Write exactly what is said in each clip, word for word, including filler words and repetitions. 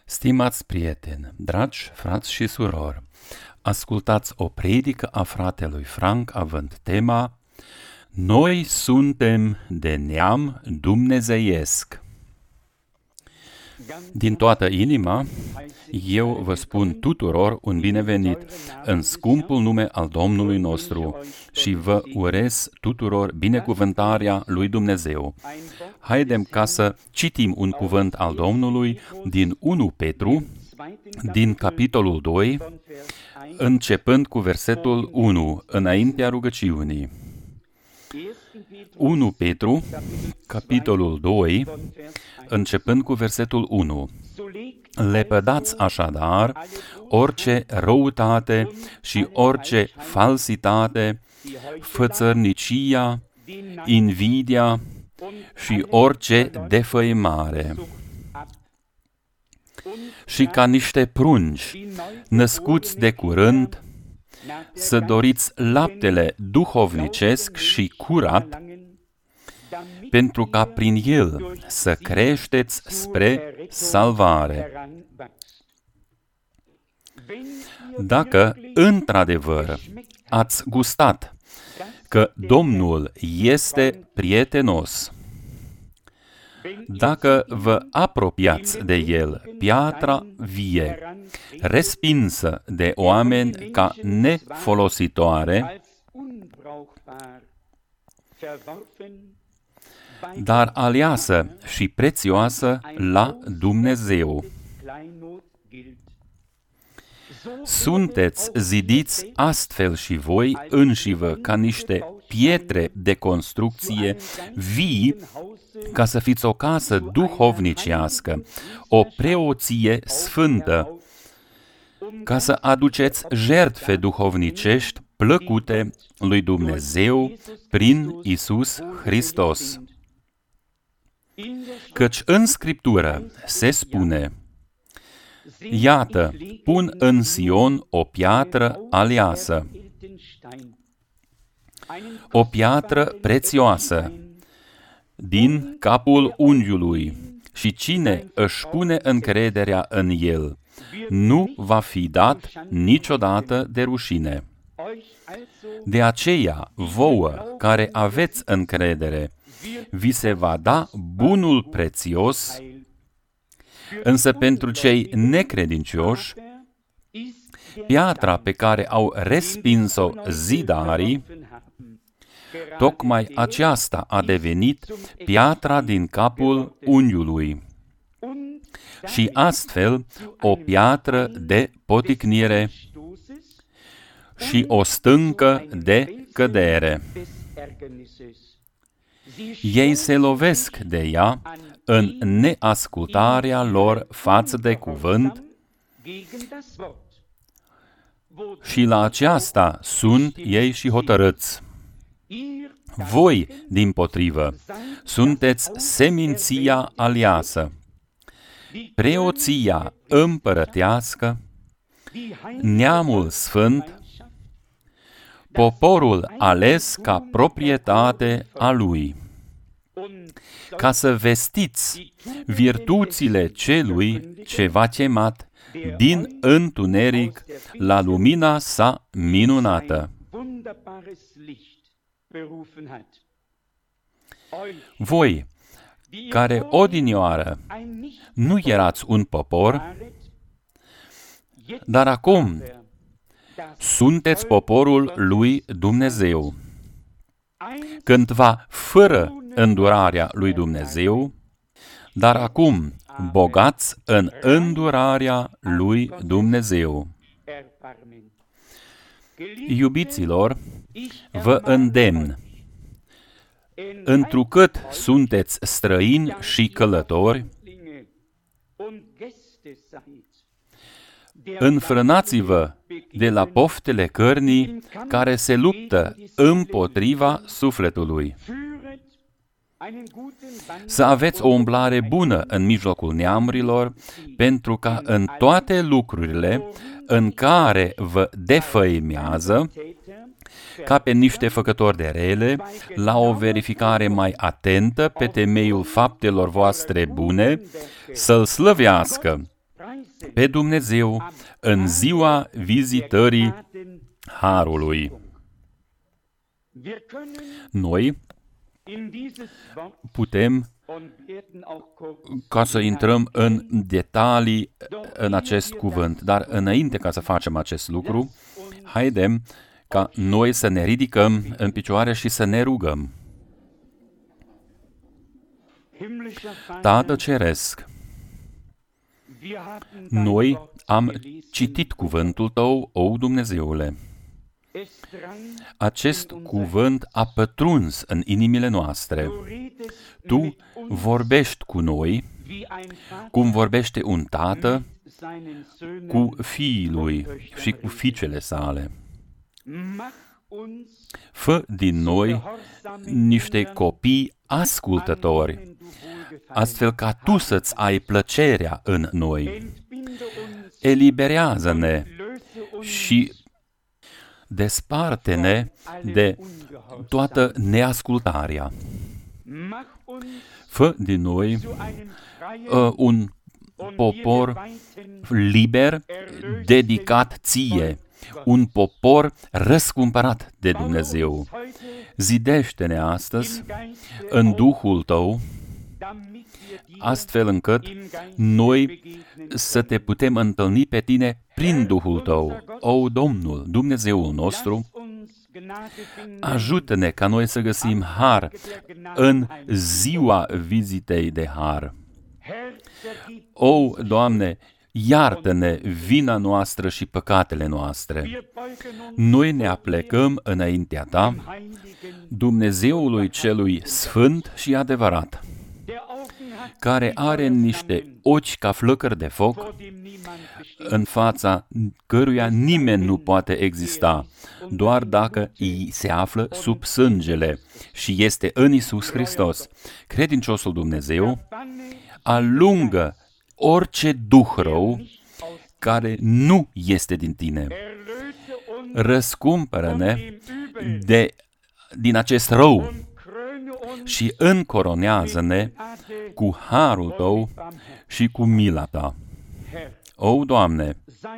Stimați prieteni, dragi frați și surori, ascultați o predică a fratelui Frank având tema Noi suntem de neam dumnezeiesc. Din toată inima, eu vă spun tuturor un binevenit în scumpul nume al Domnului nostru și vă urez tuturor binecuvântarea lui Dumnezeu. Haidem ca să citim un cuvânt al Domnului din unu Petru, din capitolul doi, începând cu versetul unu, înaintea rugăciunii. unu Petru, capitolul doi, începând cu versetul unu. Lepădați așadar orice răutate și orice falsitate, fățărnicia, invidia și orice defăimare. Și ca niște prunci născuți de curând, să doriți laptele duhovnicesc și curat, pentru ca prin el să creșteți spre salvare. Dacă într-adevăr ați gustat că Domnul este prietenos, dacă vă apropiați de el, piatra vie, respinsă de oameni ca nefolositoare, dar aleasă și prețioasă la Dumnezeu. Sunteți zidiți astfel și voi înșivă ca niște pietre de construcție vii, ca să fiți o casă duhovnicească, o preoție sfântă, ca să aduceți jertfe duhovnicești plăcute lui Dumnezeu prin Iisus Hristos. Căci în Scriptură se spune: Iată, pun în Sion o piatră aleasă, o piatră prețioasă, din capul unghiului, și cine își pune încrederea în el, nu va fi dat niciodată de rușine. De aceea, vouă care aveți încredere, vi se va da bunul prețios, însă pentru cei necredincioși, piatra pe care au respins-o zidarii, tocmai aceasta a devenit piatra din capul unghiului și astfel o piatră de poticnire și o stâncă de cădere. Ei se lovesc de ea în neascultarea lor față de cuvânt și la aceasta sunt ei și hotărâți. Voi, dimpotrivă, sunteți seminția aleasă, preoția împărătească, neamul sfânt, poporul ales ca proprietate a lui, ca să vestiți virtuțile celui ce v-a chemat din întuneric la lumina sa minunată. Voi, care odinioară nu erați un popor, dar acum sunteți poporul lui Dumnezeu. Cândva fără îndurarea lui Dumnezeu, dar acum bogați în îndurarea lui Dumnezeu. Iubiților, vă îndemn, întrucât sunteți străini și călători, înfrânați-vă de la poftele cărnii care se luptă împotriva sufletului. Să aveți o umblare bună în mijlocul neamurilor, pentru ca în toate lucrurile în care vă defăimează, ca pe niște făcători de rele, la o verificare mai atentă pe temeiul faptelor voastre bune, să-L slăvească pe Dumnezeu în ziua vizitării Harului. Noi putem, ca să intrăm în detalii în acest cuvânt, dar înainte ca să facem acest lucru, haidem ca noi să ne ridicăm în picioare și să ne rugăm. Tată Ceresc, noi am citit cuvântul Tău, o Dumnezeule. Acest cuvânt a pătruns în inimile noastre. Tu vorbești cu noi, cum vorbește un tată cu fiii lui și cu fiicele sale. Fă din noi niște copii ascultători, astfel ca Tu să-ți ai plăcerea în noi. Eliberează-ne și desparte-ne de toată neascultarea. Fă din noi uh, un popor liber, dedicat Ție, un popor răscumpărat de Dumnezeu. Zidește-ne astăzi în Duhul Tău, astfel încât noi să Te putem întâlni pe Tine prin Duhul Tău. O, Domnul, Dumnezeul nostru, ajută-ne ca noi să găsim har în ziua vizitei de har. O, Doamne, iartă-ne vina noastră și păcatele noastre. Noi ne aplecăm înaintea Ta, Dumnezeului celui sfânt și adevărat, care are niște ochi ca flăcări de foc, în fața căruia nimeni nu poate exista, doar dacă îi se află sub sângele și este în Iisus Hristos. Credinciosul Dumnezeu alungă orice duh rău care nu este din Tine. Răscumpără-ne de, din acest rău și încoronează-ne cu harul Tău și cu mila Ta. O, Doamne,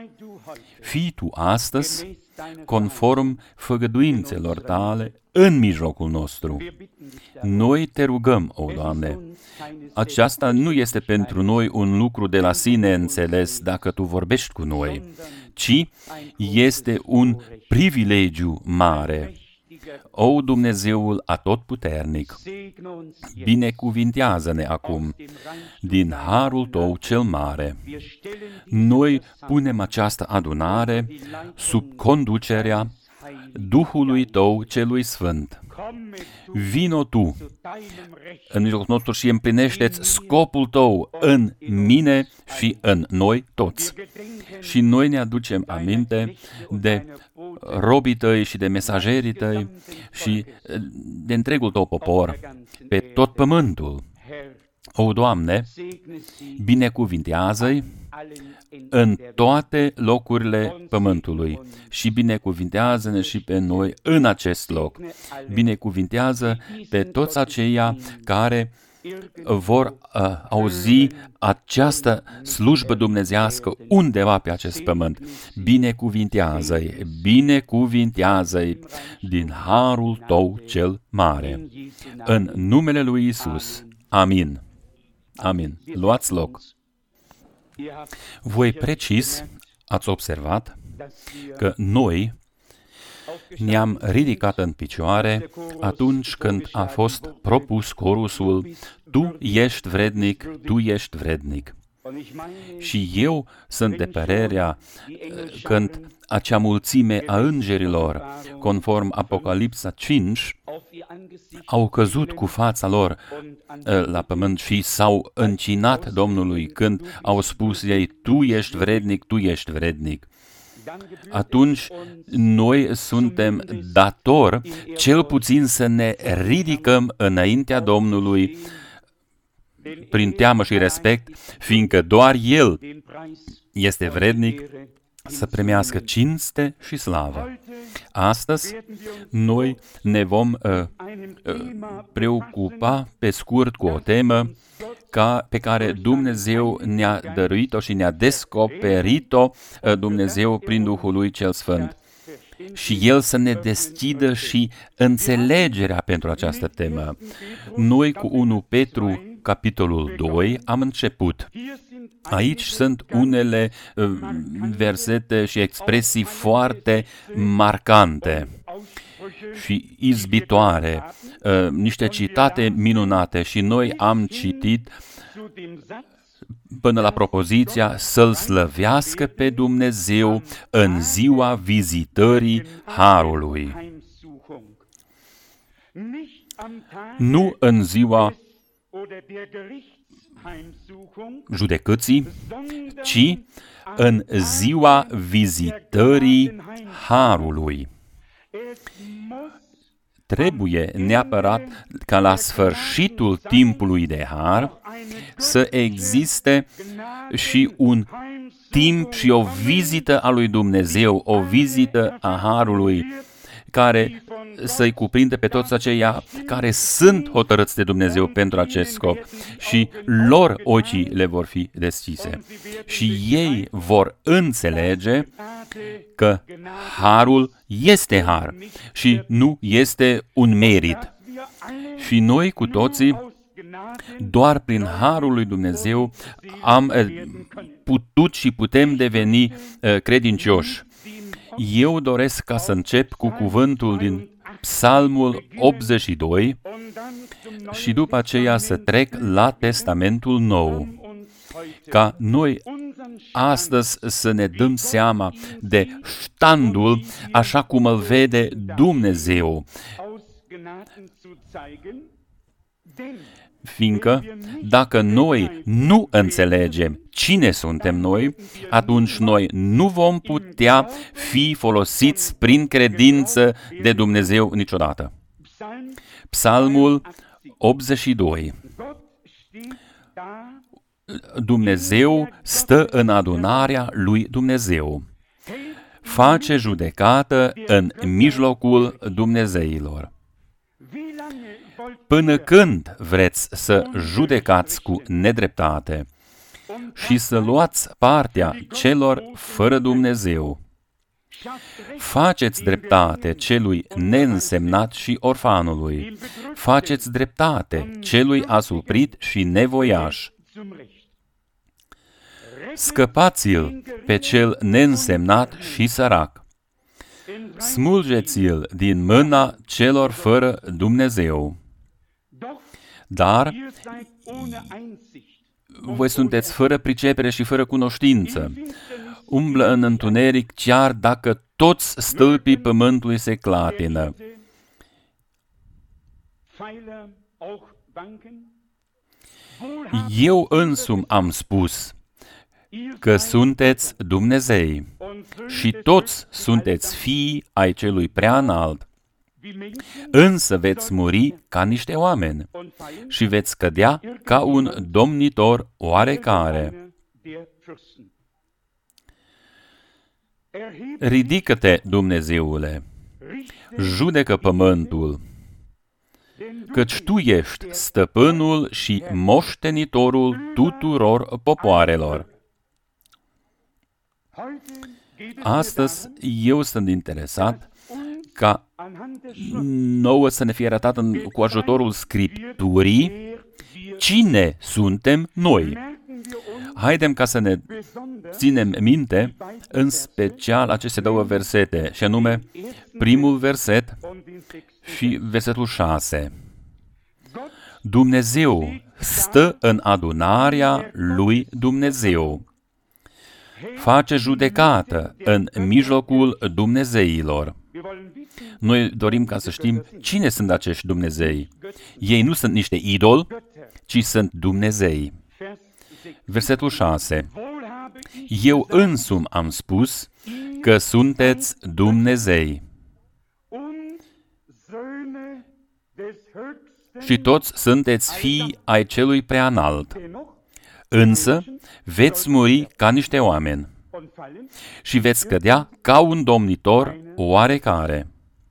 fii Tu astăzi conform făgăduințelor Tale în mijlocul nostru. Noi Te rugăm, o, Doamne. Aceasta nu este pentru noi un lucru de la sine înțeles dacă Tu vorbești cu noi, ci este un privilegiu mare. O, Dumnezeul Atotputernic, binecuvintează-ne acum din harul Tău cel mare. Noi punem această adunare sub conducerea Duhului Tău celui Sfânt. Vino Tu în mijlocul nostru și împlinește-ți scopul Tău în mine și în noi toți. Și noi ne aducem aminte de robii Tăi și de mesagerii Tăi și de întregul Tău popor pe tot pământul. O, Doamne, binecuvintează-i în toate locurile pământului și binecuvintează-ne și pe noi în acest loc. Binecuvintează pe toți aceia care vor uh, auzi această slujbă dumnezească undeva pe acest pământ. Binecuvintează-i, binecuvintează-i din harul Tău cel mare. În numele lui Iisus. Amin. Amin. Luați loc. Voi precis ați observat că noi ne-am ridicat în picioare atunci când a fost propus corusul Tu ești vrednic, Tu ești vrednic. Și eu sunt de părerea când acea mulțime a îngerilor, conform Apocalipsa cinci, au căzut cu fața lor la pământ și s-au încinat Domnului când au spus ei, Tu ești vrednic, Tu ești vrednic. Atunci noi suntem datori cel puțin să ne ridicăm înaintea Domnului prin teamă și respect, fiindcă doar El este vrednic să primească cinste și slavă. Astăzi, noi ne vom uh, uh, preocupa pe scurt cu o temă ca, pe care Dumnezeu ne-a dăruit-o și ne-a descoperit-o uh, Dumnezeu prin Duhul Lui Cel Sfânt. Și El să ne deschidă și înțelegerea pentru această temă. Noi cu unu Petru, capitolul doi, am început. Aici sunt unele uh, versete și expresii foarte marcante și izbitoare, uh, niște citate minunate și noi am citit până la propoziția să-L slăvească pe Dumnezeu în ziua vizitării Harului. Nu în ziua judecății, ci în ziua vizitării Harului. Trebuie neapărat ca la sfârșitul timpului de har să existe și un timp și o vizită a lui Dumnezeu, o vizită a Harului, care să-i cuprinde pe toți aceia care sunt hotărâți de Dumnezeu pentru acest scop și lor ochii le vor fi deschise. Și ei vor înțelege că Harul este har și nu este un merit. Și noi cu toții, doar prin Harul lui Dumnezeu, am putut și putem deveni credincioși. Eu doresc ca să încep cu cuvântul din Psalmul optzeci și doi și după aceea să trec la Testamentul Nou, ca noi astăzi să ne dăm seama de standul așa cum îl vede Dumnezeu. Fiindcă dacă noi nu înțelegem cine suntem noi, atunci noi nu vom putea fi folosiți prin credință de Dumnezeu niciodată. Psalmul optzeci și doi. Dumnezeu stă în adunarea lui Dumnezeu. Face judecată în mijlocul dumnezeilor. Până când vreți să judecați cu nedreptate și să luați partea celor fără Dumnezeu? Faceți dreptate celui neînsemnat și orfanului. Faceți dreptate celui asuprit și nevoiaș. Scăpați-l pe cel neînsemnat și sărac. Smulgeți-l din mâna celor fără Dumnezeu. Dar voi sunteți fără pricepere și fără cunoștință. Umblă în întuneric chiar dacă toți stâlpii pământului se clatină. Eu însumi am spus că sunteți Dumnezei și toți sunteți fii ai celui preanalt. Însă veți muri ca niște oameni și veți cădea ca un domnitor oarecare. Ridică-te, Dumnezeule, judecă pământul, căci Tu ești stăpânul și moștenitorul tuturor popoarelor. Astăzi eu sunt interesat ca nouă să ne fie arătat în, cu ajutorul Scripturii cine suntem noi. Haidem ca să ne ținem minte în special aceste două versete, și anume primul verset și versetul șase. Dumnezeu stă în adunarea lui Dumnezeu. Face judecată în mijlocul dumnezeilor. Noi dorim ca să știm cine sunt acești Dumnezei. Ei nu sunt niște idoli, ci sunt Dumnezei. Versetul șase. Eu însumi am spus că sunteți Dumnezei. Și toți sunteți fii ai celui preanalt. Însă veți muri ca niște oameni și veți cădea ca un domnitor oarecare.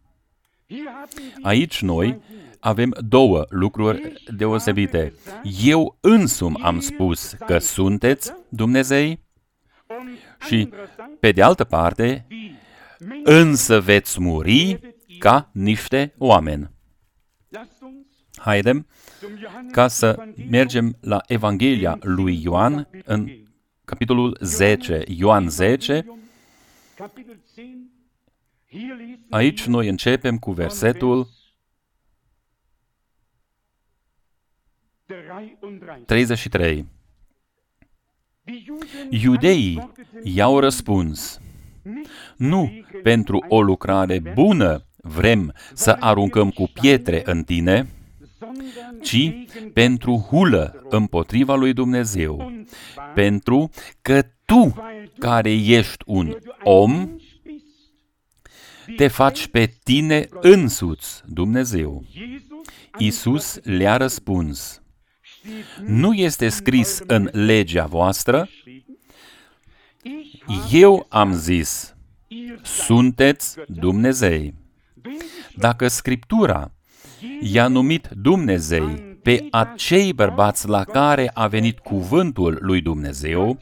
Aici noi avem două lucruri deosebite. Eu însumi am spus că sunteți Dumnezei și, pe de altă parte, însă veți muri ca niște oameni. Haidem ca să mergem la Evanghelia lui Ioan în capitolul zece, Ioan zece. Aici noi începem cu versetul treizeci și trei. Iudeii i-au răspuns: nu pentru o lucrare bună vrem să aruncăm cu pietre în tine, ci pentru hulă împotriva lui Dumnezeu, pentru că tu, care ești un om, te faci pe tine însuți Dumnezeu. Iisus le-a răspuns: nu este scris în legea voastră? Eu am zis: sunteți Dumnezei. Dacă Scriptura i-a numit Dumnezei pe acei bărbați la care a venit cuvântul lui Dumnezeu,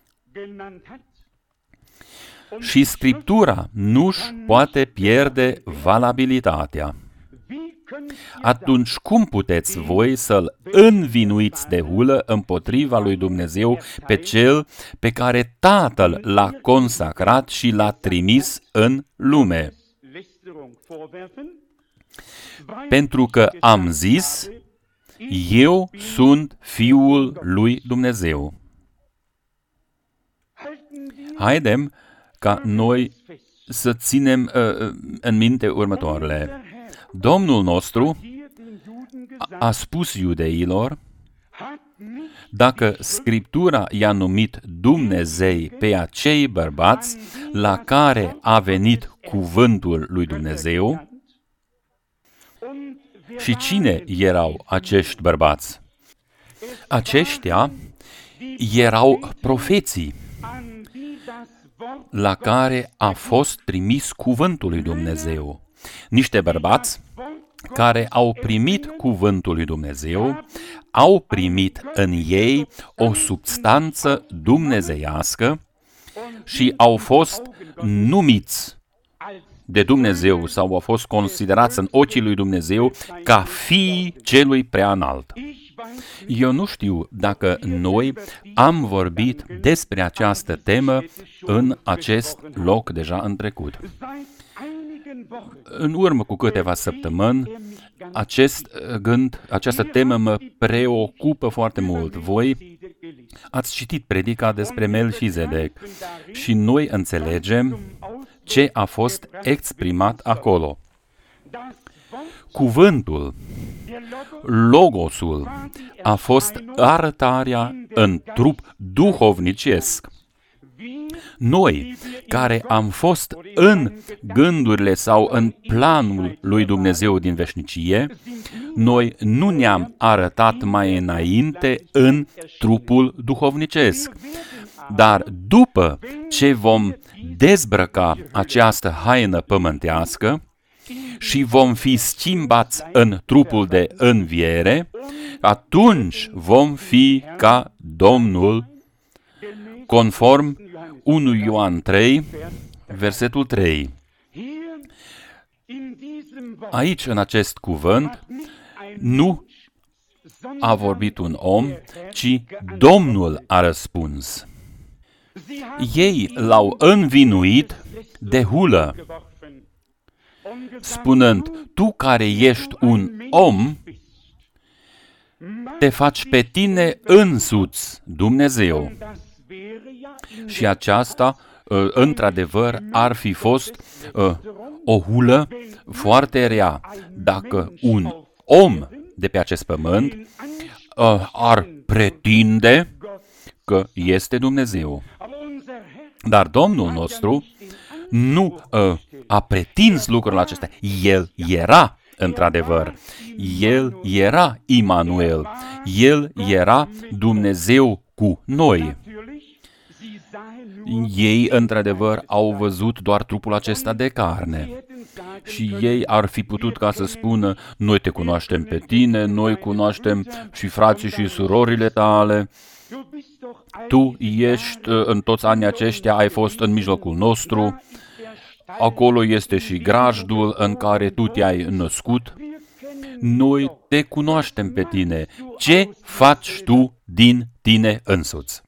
și Scriptura nu-și poate pierde valabilitatea, atunci cum puteți voi să-L învinuiți de hulă împotriva lui Dumnezeu pe Cel pe care Tatăl l-a consacrat și l-a trimis în lume? Pentru că am zis: eu sunt Fiul lui Dumnezeu. Haidem ca noi să ținem uh, în minte următoarele. Domnul nostru a spus iudeilor: dacă Scriptura i-a numit Dumnezei pe acei bărbați la care a venit cuvântul lui Dumnezeu, și cine erau acești bărbați? Aceștia erau profeții la care a fost trimis cuvântul lui Dumnezeu. Niște bărbați care au primit cuvântul lui Dumnezeu, au primit în ei o substanță dumnezeiască și au fost numiți de Dumnezeu sau au fost considerați în ochii lui Dumnezeu ca fiii celui prea înalt. Eu nu știu dacă noi am vorbit despre această temă în acest loc deja în trecut. În urmă cu câteva săptămâni, acest gând, această temă mă preocupă foarte mult. Voi ați citit predica despre Melchizedec și noi înțelegem ce a fost exprimat acolo. Cuvântul, logosul, a fost arătarea în trup duhovnicesc. Noi, care am fost în gândurile sau în planul lui Dumnezeu din veșnicie, noi nu ne-am arătat mai înainte în trupul duhovnicesc. Dar după ce vom dezbrăca această haină pământească și vom fi schimbați în trupul de înviere, atunci vom fi ca Domnul, conform unu Ioan trei, versetul trei. Aici, în acest cuvânt, nu a vorbit un om, ci Domnul a răspuns. Ei l-au învinuit de hulă, spunând: tu care ești un om, te faci pe tine însuți Dumnezeu. Și aceasta, într-adevăr, ar fi fost o hulă foarte rea. Dacă un om de pe acest pământ ar pretinde că este Dumnezeu. Dar Domnul nostru nu a pretins lucrul acesta. El era, într-adevăr, El era Immanuel. El era Dumnezeu cu noi. Ei, într-adevăr, au văzut doar trupul acesta de carne. Și ei ar fi putut ca să spună, noi te cunoaștem pe tine, noi cunoaștem și frații și surorile tale, tu ești, în toți anii aceștia, ai fost în mijlocul nostru, acolo este și grajdul în care tu te-ai născut, noi te cunoaștem pe tine, ce faci tu din tine însuți?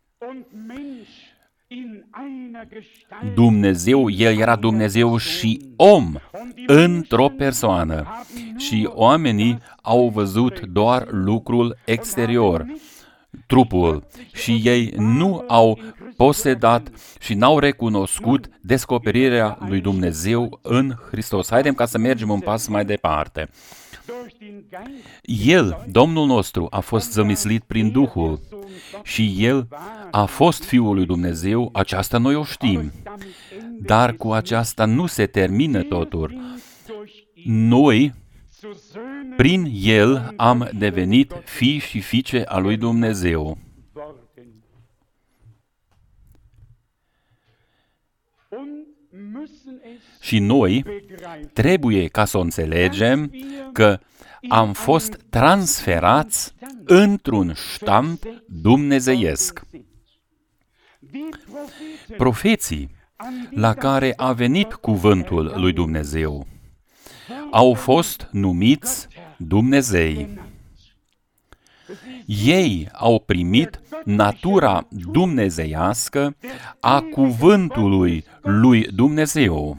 Dumnezeu, El era Dumnezeu și om într-o persoană și oamenii au văzut doar lucrul exterior, trupul, și ei nu au posedat și n-au recunoscut descoperirea lui Dumnezeu în Hristos. Haidem ca să mergem un pas mai departe. El, Domnul nostru, a fost zămislit prin Duhul și El a fost Fiul lui Dumnezeu, aceasta noi o știm. Dar cu aceasta nu se termină totul. Noi, prin El, am devenit fii și fiice a lui Dumnezeu. Și noi trebuie ca să o înțelegem că am fost transferați într-un ștamp dumnezeiesc. Profeții la care a venit cuvântul lui Dumnezeu au fost numiți Dumnezei. Ei au primit natura dumnezeiască a cuvântului lui Dumnezeu.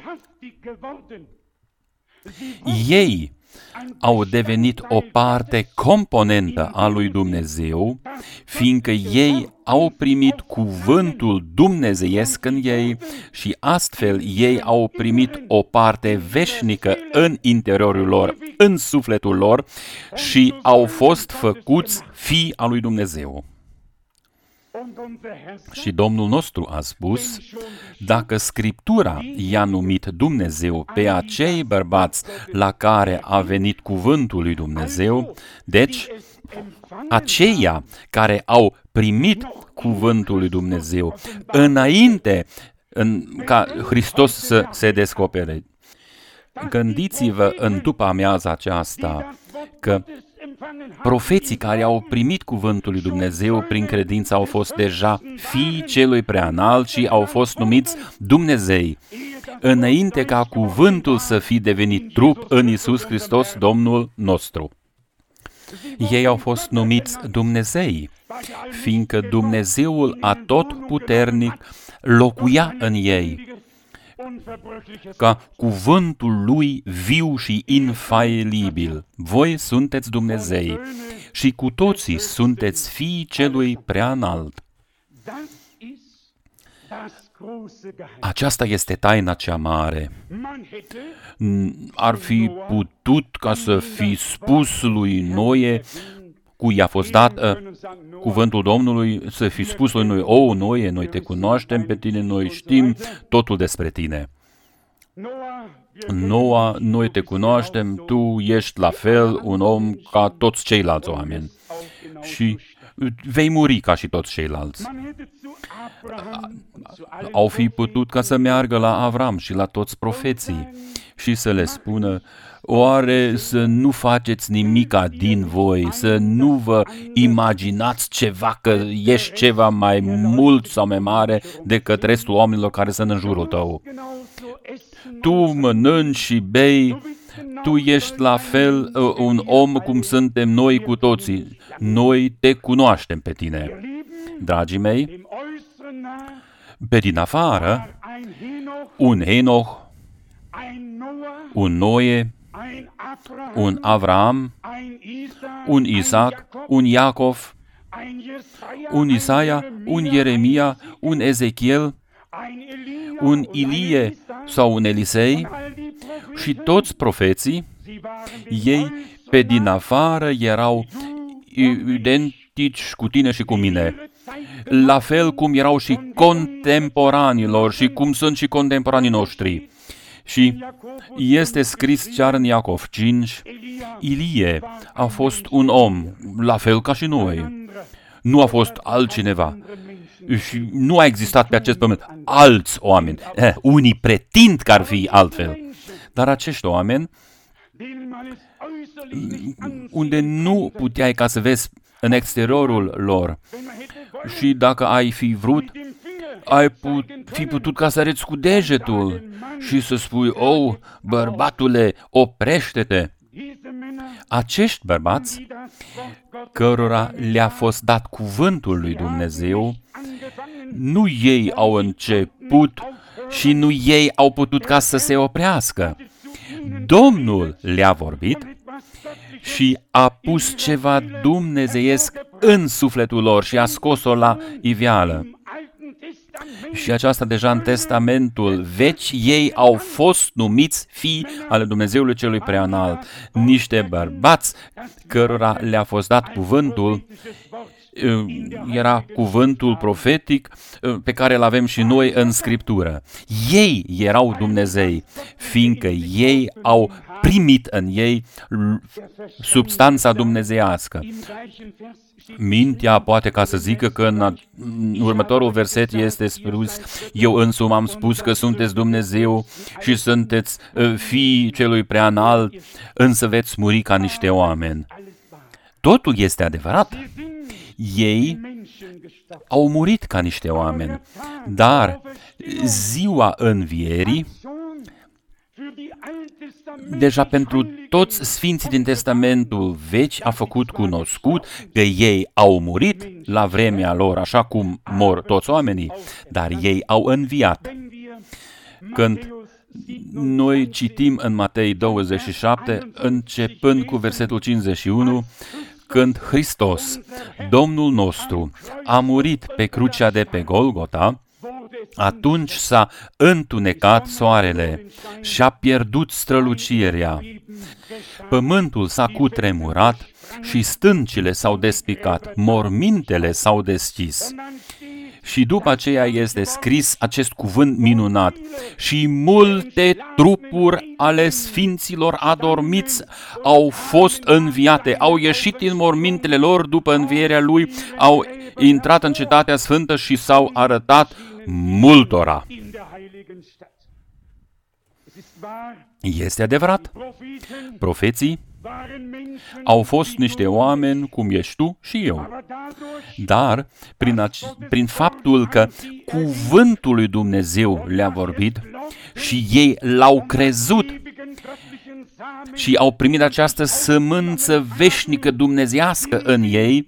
Ei au devenit o parte componentă a lui Dumnezeu, fiindcă ei au primit cuvântul dumnezeiesc în ei și astfel ei au primit o parte veșnică în interiorul lor, în sufletul lor și au fost făcuți fii al lui Dumnezeu. Și Domnul nostru a spus, dacă Scriptura i-a numit Dumnezeu pe acei bărbați la care a venit cuvântul lui Dumnezeu, deci aceia care au primit cuvântul lui Dumnezeu înainte în, ca Hristos să se descopere. Gândiți-vă în după amiaza aceasta că profeții care au primit cuvântul lui Dumnezeu prin credință au fost deja fii celui preanalt și au fost numiți Dumnezei, înainte ca cuvântul să fi devenit trup în Iisus Hristos, Domnul nostru. Ei au fost numiți Dumnezei, fiindcă Dumnezeul atotputernic locuia în ei, ca cuvântul lui viu și infailibil. Voi sunteți Dumnezei și cu toții sunteți fiii celui preanalt. Aceasta este taina cea mare. Ar fi putut ca să fi spus lui Noe, cui a fost dat uh, cuvântul Domnului, să fi spus lui Noe, o, Noe, noi te cunoaștem pe tine, noi știm totul despre tine. Noa, noi te cunoaștem, tu ești la fel un om ca toți ceilalți oameni și vei muri ca și toți ceilalți. Au fi putut ca să meargă la Avram și la toți profeții și să le spună, oare să nu faceți nimica din voi, să nu vă imaginați ceva, că ești ceva mai mult sau mai mare decât restul oamenilor care sunt în jurul tău. Tu mănânci și bei, tu ești la fel uh, un om cum suntem noi cu toții. Noi te cunoaștem pe tine. Dragii mei, pe din afară, un Henoch, un Noe, un Avram, un Isaac, un Iacov, un Isaia, un Ieremia, un Ezechiel, un Ilie sau un Elisei și toți profeții, ei pe din afară erau identici cu tine și cu mine, la fel cum erau și contemporanilor și cum sunt și contemporanii noștri. Și este scris chiar în Iacov cinci, Ilie a fost un om, la fel ca și noi. nu a fost altcineva. Și nu a existat pe acest pământ alți oameni. Eh, unii pretind că ar fi altfel. Dar acești oameni, unde nu puteai ca să vezi în exteriorul lor, și dacă ai fi vrut, ai put, fi putut ca să arăți cu degetul și să spui, oh, bărbatule, oprește-te. Acești bărbați, cărora le-a fost dat cuvântul lui Dumnezeu, nu ei au început și nu ei au putut ca să se oprească. Domnul le-a vorbit și a pus ceva dumnezeiesc în sufletul lor și a scos-o la iveală. Și aceasta deja în Testamentul Vechi, ei au fost numiți fii ale Dumnezeului Celui Preanalt, niște bărbați cărora le-a fost dat cuvântul, era cuvântul profetic pe care îl avem și noi în Scriptură. Ei erau Dumnezei, fiindcă ei au primit în ei substanța dumnezeiască. Mintea poate ca să zică că în următorul verset este spus, eu însumi am spus că sunteți Dumnezeu și sunteți fiii Celui Preanalt, însă veți muri ca niște oameni. Totul este adevărat. Ei au murit ca niște oameni, dar ziua învierii, deja pentru toți sfinții din Testamentul Vechi a făcut cunoscut că ei au murit la vremea lor, așa cum mor toți oamenii, dar ei au înviat. Când noi citim în Matei douăzeci și șapte, începând cu versetul cincizeci și unu, când Hristos, Domnul nostru, a murit pe crucea de pe Golgota, atunci s-a întunecat soarele și a pierdut strălucirea. Pământul s-a cutremurat și stâncile s-au despicat, mormintele s-au deschis. Și după aceea este scris acest cuvânt minunat. Și multe trupuri ale sfinților adormiți au fost înviate, au ieșit din mormintele lor după învierea lui, au intrat în cetatea sfântă și s-au arătat multora. Este adevărat. Profeții au fost niște oameni cum ești tu și eu. Dar prin, ac- prin faptul că cuvântul lui Dumnezeu le-a vorbit și ei l-au crezut și au primit această sămânță veșnică dumnezeiască în ei,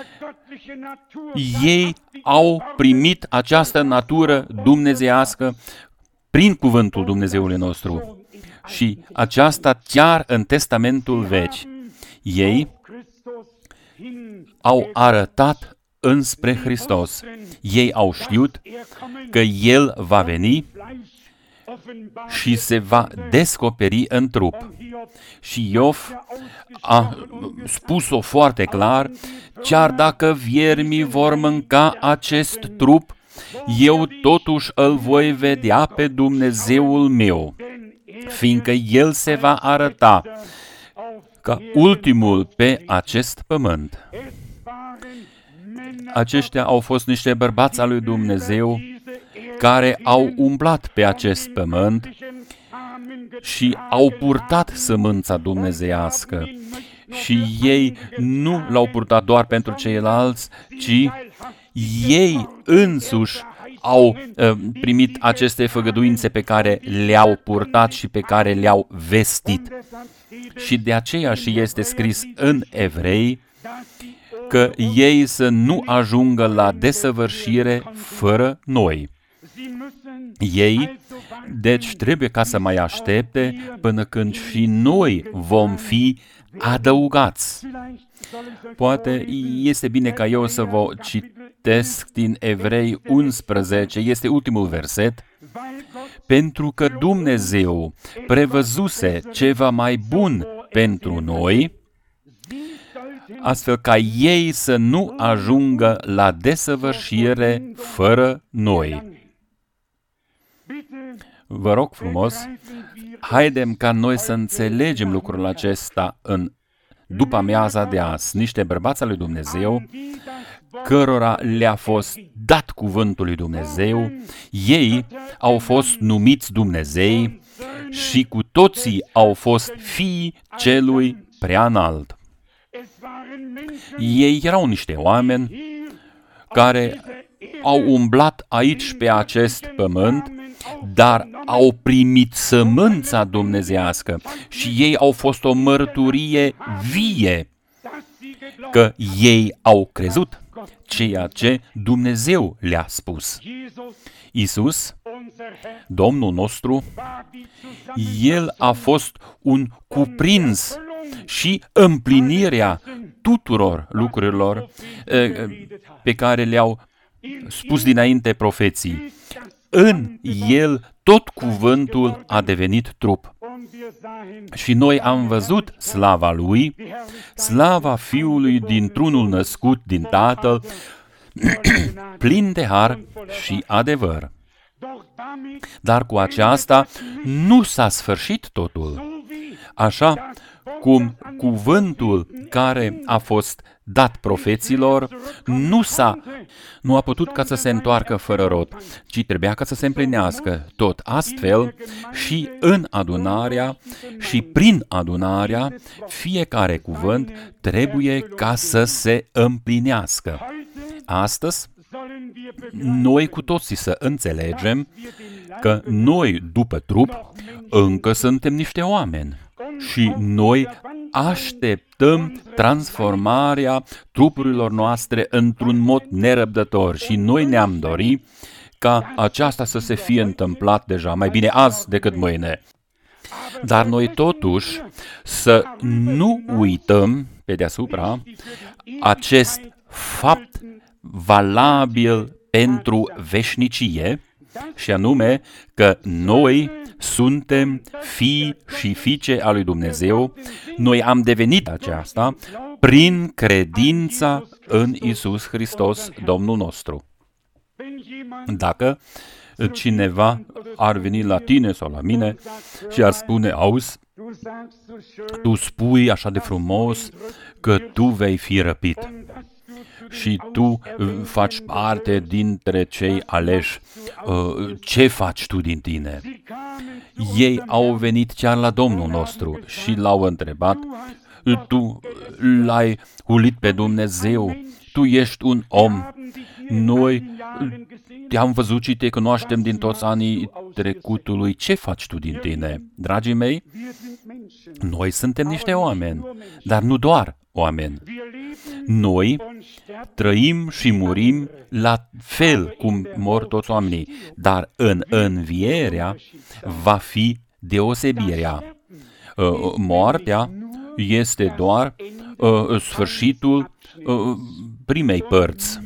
ei au primit această natură dumnezeiască prin cuvântul Dumnezeului nostru. Și aceasta chiar în Testamentul Vechi. Ei au arătat înspre Hristos. Ei au știut că El va veni și se va descoperi în trup. Și Iov a spus-o foarte clar, chiar dacă viermii vor mânca acest trup, eu totuși îl voi vedea pe Dumnezeul meu, fiindcă El se va arăta ca ultimul pe acest pământ. Aceștia au fost niște bărbați al lui Dumnezeu care au umblat pe acest pământ și au purtat sămânța dumnezeiască. Și ei nu l-au purtat doar pentru ceilalți, ci ei însuși au uh, primit aceste făgăduințe pe care le-au purtat și pe care le-au vestit. Și de aceea și este scris în Evrei că ei să nu ajungă la desăvârșire fără noi. Ei, deci, trebuie ca să mai aștepte până când și noi vom fi adăugați. Poate este bine ca eu să vă citesc din Evrei unsprezece, este ultimul verset, pentru că Dumnezeu prevăzuse ceva mai bun pentru noi, astfel ca ei să nu ajungă la desăvârșire fără noi. Vă rog frumos, haidem ca noi să înțelegem lucrul acesta în după amiaza de azi. Niște bărbați al lui Dumnezeu cărora le-a fost dat cuvântul lui Dumnezeu, ei au fost numiți Dumnezei și cu toții au fost fiii celui preanalt. Ei erau niște oameni care au umblat aici pe acest pământ, dar au primit sămânța dumnezeiască și ei au fost o mărturie vie că ei au crezut ceea ce Dumnezeu le-a spus. Iisus, Domnul nostru, El a fost un cuprins și împlinirea tuturor lucrurilor pe care le-au spus dinainte profeții. În El tot cuvântul a devenit trup. Și noi am văzut slava Lui, slava Fiului dintr-unul născut din Tatăl, plin de har și adevăr. Dar cu aceasta nu s-a sfârșit totul. Așa cum cuvântul care a fost dat profeților nu s-a, nu a putut ca să se întoarcă fără rod, ci trebuia ca să se împlinească. Tot astfel și în adunarea și prin adunarea, fiecare cuvânt trebuie ca să se împlinească. Astăzi, noi cu toții să înțelegem că noi, după trup, încă suntem niște oameni și noi așteptăm transformarea trupurilor noastre într-un mod nerăbdător și noi ne-am dorit ca aceasta să se fie întâmplat deja, mai bine azi decât mâine. Dar noi totuși să nu uităm pe deasupra acest fapt valabil pentru veșnicie, și anume că noi suntem fii și fiice a lui Dumnezeu, noi am devenit aceasta prin credința în Iisus Hristos, Domnul nostru. Dacă cineva ar veni la tine sau la mine și ar spune, auzi, tu spui așa de frumos că tu vei fi răpit și tu faci parte dintre cei aleși. Ce faci tu din tine? Ei au venit chiar la Domnul nostru și l-au întrebat, tu l-ai hulit pe Dumnezeu, tu ești un om, noi te-am văzut și te cunoaștem din toți anii trecutului, ce faci tu din tine? Dragii mei, noi suntem niște oameni, dar nu doar oameni. Noi trăim și murim la fel cum mor toți oamenii, dar în învierea va fi deosebirea. Moartea este doar sfârșitul primei părți.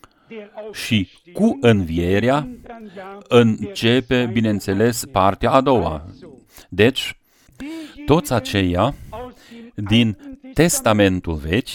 Și cu învierea începe, bineînțeles, partea a doua. Deci, toți aceia din Testamentul Vechi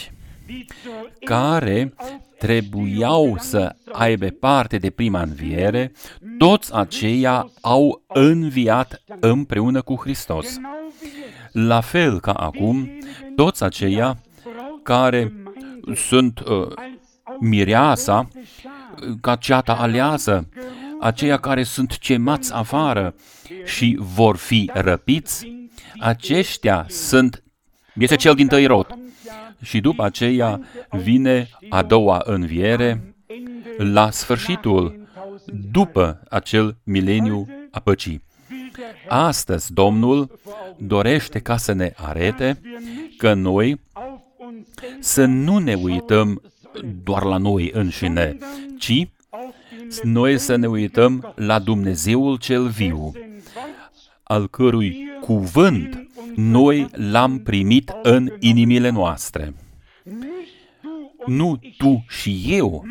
care trebuiau să aibă parte de prima înviere, toți aceia au înviat împreună cu Hristos. La fel ca acum, toți aceia care sunt uh, mireasa, ca ceata aleasă, aceia care sunt chemați afară și vor fi răpiți, aceștia sunt, este cel dintâi rod. Și după aceea vine a doua înviere la sfârșitul, după acel mileniu a păcii. Astăzi Domnul dorește ca să ne arete că noi să nu ne uităm doar la noi înșine, ci noi să ne uităm la Dumnezeul cel viu, al cărui cuvânt noi l-am primit în inimile noastre. Nu tu și eu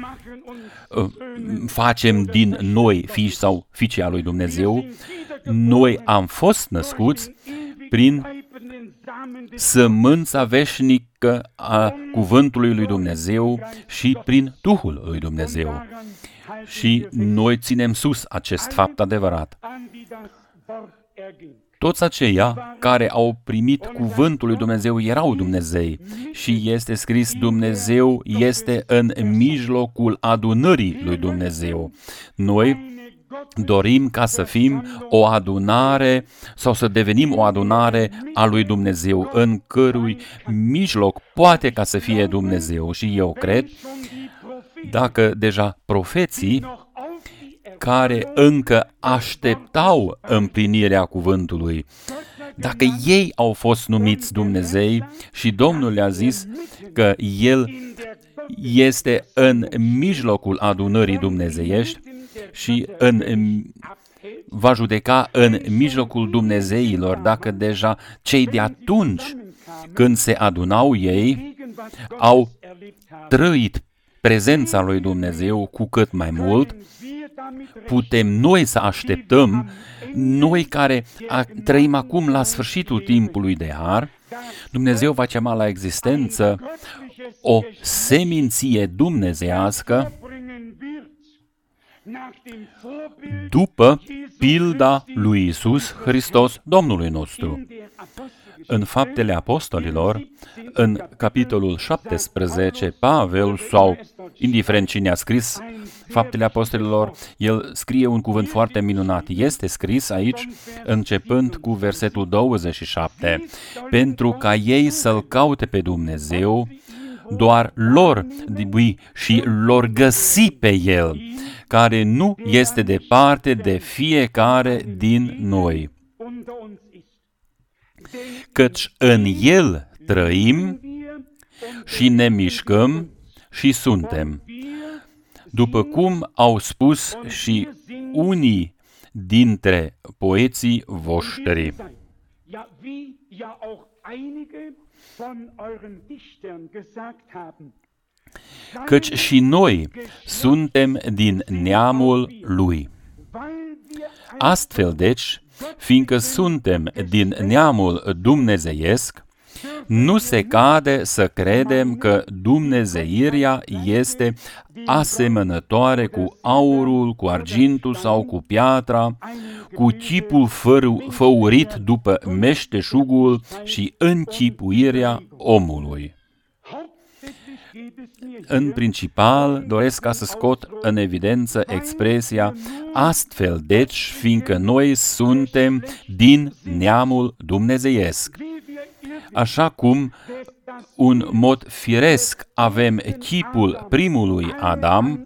facem din noi fii sau fiice a lui Dumnezeu, noi am fost născuți prin sămânța veșnică a cuvântului lui Dumnezeu și prin Duhul lui Dumnezeu. Și noi ținem sus acest fapt adevărat. Toți aceia care au primit cuvântul lui Dumnezeu erau Dumnezei și este scris Dumnezeu este în mijlocul adunării lui Dumnezeu. Noi dorim ca să fim o adunare sau să devenim o adunare a lui Dumnezeu, în cărui mijloc poate ca să fie Dumnezeu. Și eu cred, dacă deja profeții care încă așteptau împlinirea cuvântului, dacă ei au fost numiți Dumnezei și Domnul le-a zis că El este în mijlocul adunării dumnezeiești și în, va judeca în mijlocul dumnezeilor, dacă deja cei de atunci, când se adunau ei, au trăit prezența lui Dumnezeu cu cât mai mult, putem noi să așteptăm, noi care trăim acum la sfârșitul timpului de har, Dumnezeu va chema la existență o seminție dumnezeiască după pilda lui Iisus Hristos, Domnului nostru. În Faptele Apostolilor, în capitolul șaptesprezece, Pavel, sau indiferent cine a scris Faptele Apostolilor, el scrie un cuvânt foarte minunat. Este scris aici, începând cu versetul douăzeci și șapte, pentru ca ei să-L caute pe Dumnezeu, doar lor dibui și lor găsi pe El, care nu este departe de fiecare din noi. Căci în El trăim și ne mișcăm și suntem, după cum au spus și unii dintre poeții voștri. Căci și noi suntem din neamul Lui. Astfel, deci, fiindcă suntem din neamul dumnezeiesc, nu se cade să credem că dumnezeirea este asemănătoare cu aurul, cu argintul sau cu piatra, cu chipul făurit după meșteșugul și închipuirea omului. În principal, doresc ca să scot în evidență expresia astfel, deci, fiindcă noi suntem din neamul dumnezeiesc. Așa cum, un mod firesc, avem chipul primului Adam,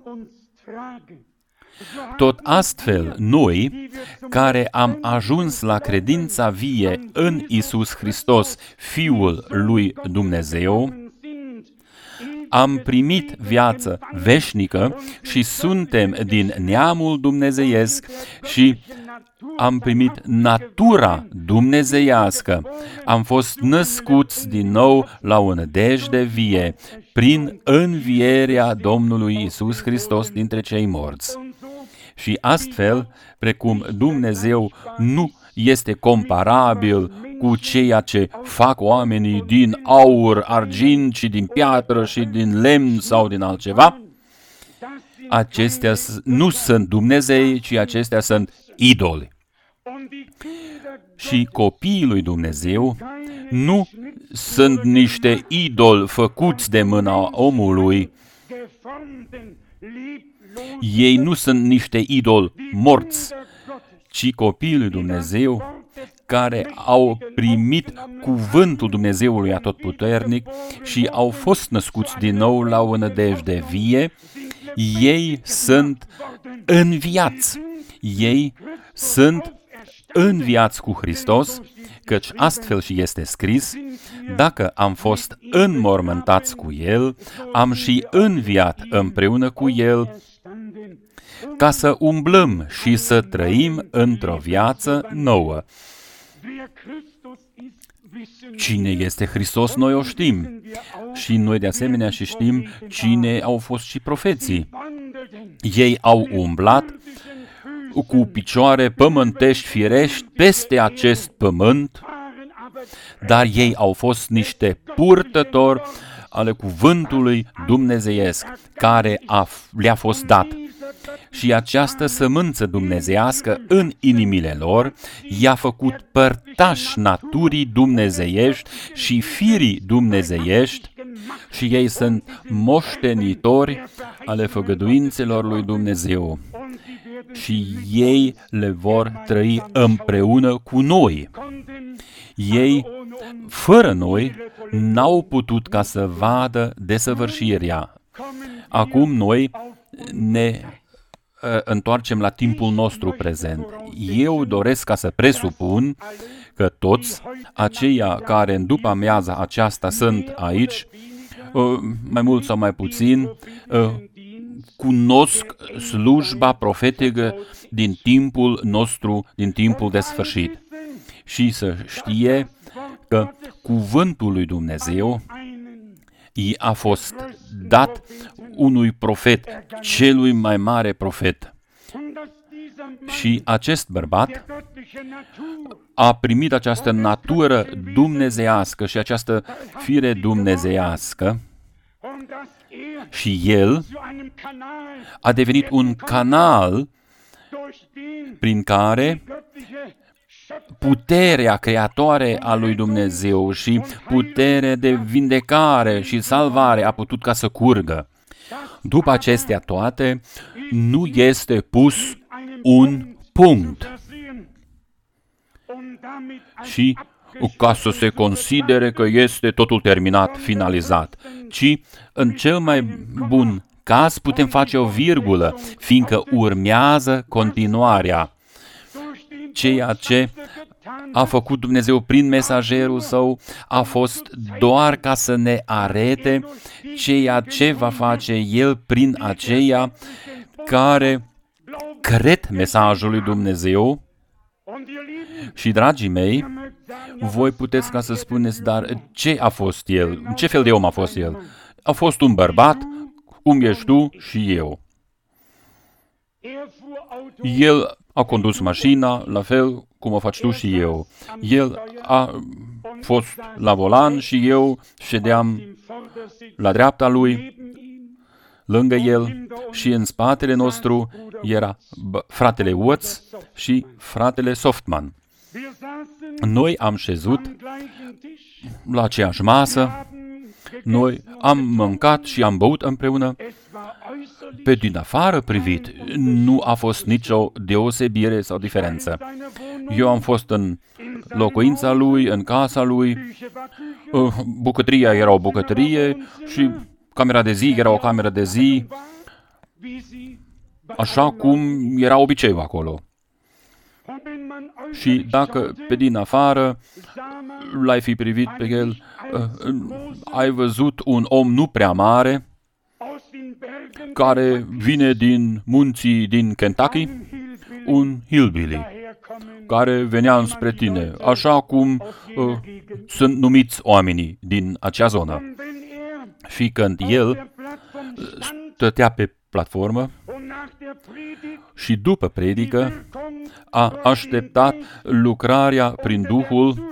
tot astfel noi, care am ajuns la credința vie în Iisus Hristos, Fiul lui Dumnezeu, am primit viață veșnică și suntem din neamul dumnezeiesc și am primit natura dumnezeiască. Am fost născuți din nou la o nădejde vie prin învierea Domnului Iisus Hristos dintre cei morți. Și astfel, precum Dumnezeu nu este comparabil cu ceea ce fac oamenii din aur, argint și din piatră și din lemn sau din altceva, acestea nu sunt Dumnezei, ci acestea sunt idoli. Și copiii lui Dumnezeu nu sunt niște idoli făcuți de mâna omului. Ei nu sunt niște idoli morți, ci copiii lui Dumnezeu care au primit cuvântul Dumnezeului Atotputernic și au fost născuți din nou la o nădejde vie, ei sunt înviați. Ei sunt înviați cu Hristos, căci astfel și este scris, dacă am fost înmormântați cu El, am și înviat împreună cu El, ca să umblăm și să trăim într-o viață nouă. Cine este Hristos, noi o știm. Și noi de asemenea și știm cine au fost și profeții. Ei au umblat cu picioare pământești firești peste acest pământ, dar ei au fost niște purtători ale cuvântului dumnezeiesc, care a, le-a fost dat. și această sămânță dumnezeiască în inimile lor i-a făcut părtași naturii dumnezeiești și firii dumnezeiești și ei sunt moștenitori ale făgăduințelor lui Dumnezeu și ei le vor trăi împreună cu noi. Ei, fără noi, n-au putut ca să vadă desăvârșirea. Acum noi ne uh, întoarcem la timpul nostru prezent. Eu doresc ca să presupun că toți aceia care în după amiaza aceasta sunt aici, uh, mai mult sau mai puțin, uh, cunosc slujba profetică din timpul nostru, din timpul de sfârșit. Și să știe că cuvântul lui Dumnezeu i-a fost dat unui profet, celui mai mare profet. Și acest bărbat a primit această natură dumnezeiască și această fire dumnezeiască și el a devenit un canal prin care puterea creatoare a lui Dumnezeu și puterea de vindecare și salvare a putut ca să curgă. După acestea toate, nu este pus un punct. Și ca să se considere că este totul terminat, finalizat, ci în cel mai bun caz putem face o virgulă, fiindcă urmează continuarea. Ceea ce a făcut Dumnezeu prin mesagerul său a fost doar ca să ne arete ceea ce va face El prin aceia care cred mesajul lui Dumnezeu. Și, dragii mei, voi puteți ca să spuneți, dar ce a fost El? Ce fel de om a fost El? A fost un bărbat, cum ești tu și eu. El a condus mașina, la fel cum o faci tu și eu. El a fost la volan și eu ședeam la dreapta lui, lângă el, și în spatele nostru era fratele Watts și fratele Softman. Noi am șezut la aceeași masă, noi am mâncat și am băut împreună. Pe din afară privit, nu a fost nicio deosebire sau diferență. Eu am fost în locuința lui, în casa lui, bucătăria era o bucătărie și camera de zi era o cameră de zi, așa cum era obiceiul acolo. Și dacă pe din afară l-ai fi privit pe el, ai văzut un om nu prea mare, care vine din munții din Kentucky, un hillbilly, care venea înspre tine, așa cum uh, sunt numiți oamenii din acea zonă. Și când el stătea pe platformă și după predică a așteptat lucrarea prin Duhul,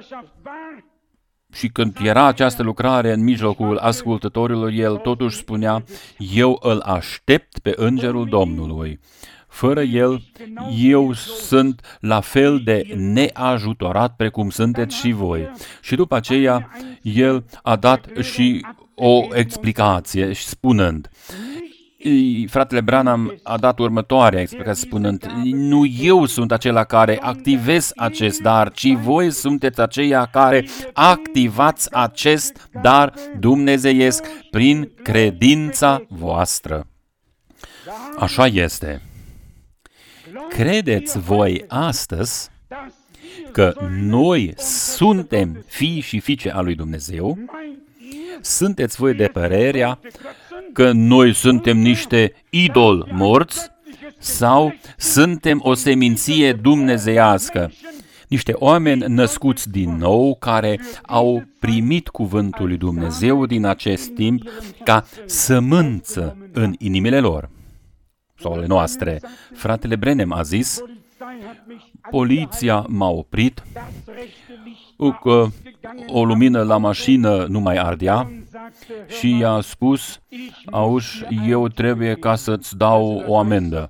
și când era această lucrare în mijlocul ascultătorilor, el totuși spunea, eu îl aștept pe Îngerul Domnului. Fără el, eu sunt la fel de neajutorat precum sunteți și voi. Și după aceea, el a dat și o explicație, spunând, fratele Branham a dat următoarea explicație spunând, nu eu sunt acela care activez acest dar, ci voi sunteți aceia care activați acest dar dumnezeiesc prin credința voastră. Așa este. Credeți voi astăzi că noi suntem fii și fiice a lui Dumnezeu? Sunteți voi de părerea că noi suntem niște idoli morți sau suntem o seminție dumnezeiască, niște oameni născuți din nou care au primit cuvântul lui Dumnezeu din acest timp ca sămânță în inimile lor sau ale noastre. Fratele Branham a zis, poliția m-a oprit, că o lumină la mașină nu mai ardea și i-a spus, auzi, eu trebuie ca să-ți dau o amendă.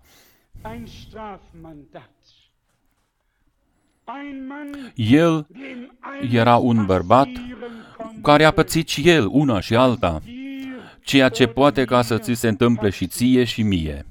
El era un bărbat care a pățit și el, una și alta, ceea ce poate ca să ți se întâmple și ție și mie.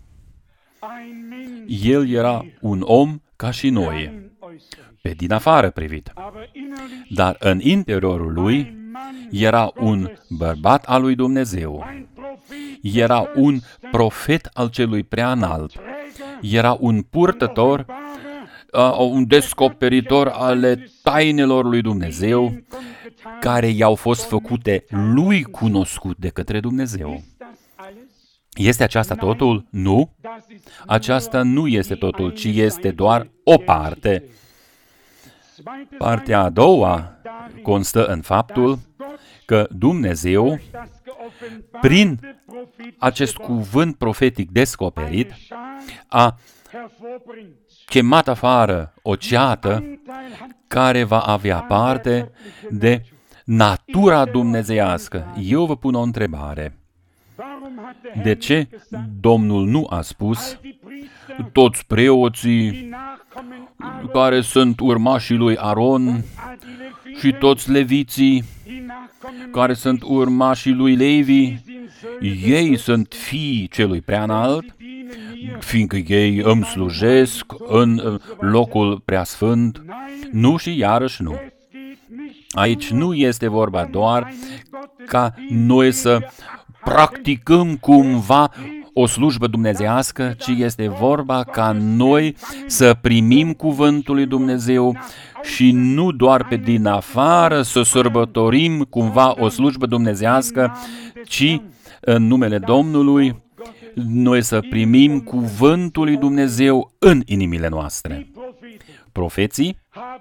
El era un om ca și noi, pe din afară privit, dar în interiorul lui era un bărbat al lui Dumnezeu, era un profet al celui preanalt, era un purtător, un descoperitor ale tainelor lui Dumnezeu, care i-au fost făcute lui cunoscut de către Dumnezeu. Este aceasta totul? Nu. Aceasta nu este totul, ci este doar o parte. Partea a doua constă în faptul că Dumnezeu, prin acest cuvânt profetic descoperit, a chemat afară o ceată care va avea parte de natura dumnezeiască. Eu vă pun o întrebare. De ce Domnul nu a spus toți preoții care sunt urmașii lui Aron și toți leviții care sunt urmașii lui Levi, ei sunt fiii celui preanalt, fiindcă ei îmi slujesc în locul preasfânt? Nu și iarăși nu. Aici nu este vorba doar ca noi să practicăm cumva o slujbă dumnezeiască, ci este vorba ca noi să primim cuvântul lui Dumnezeu și nu doar pe din afară să sărbătorim cumva o slujbă dumnezeiască, ci în numele Domnului noi să primim cuvântul lui Dumnezeu în inimile noastre. Profeții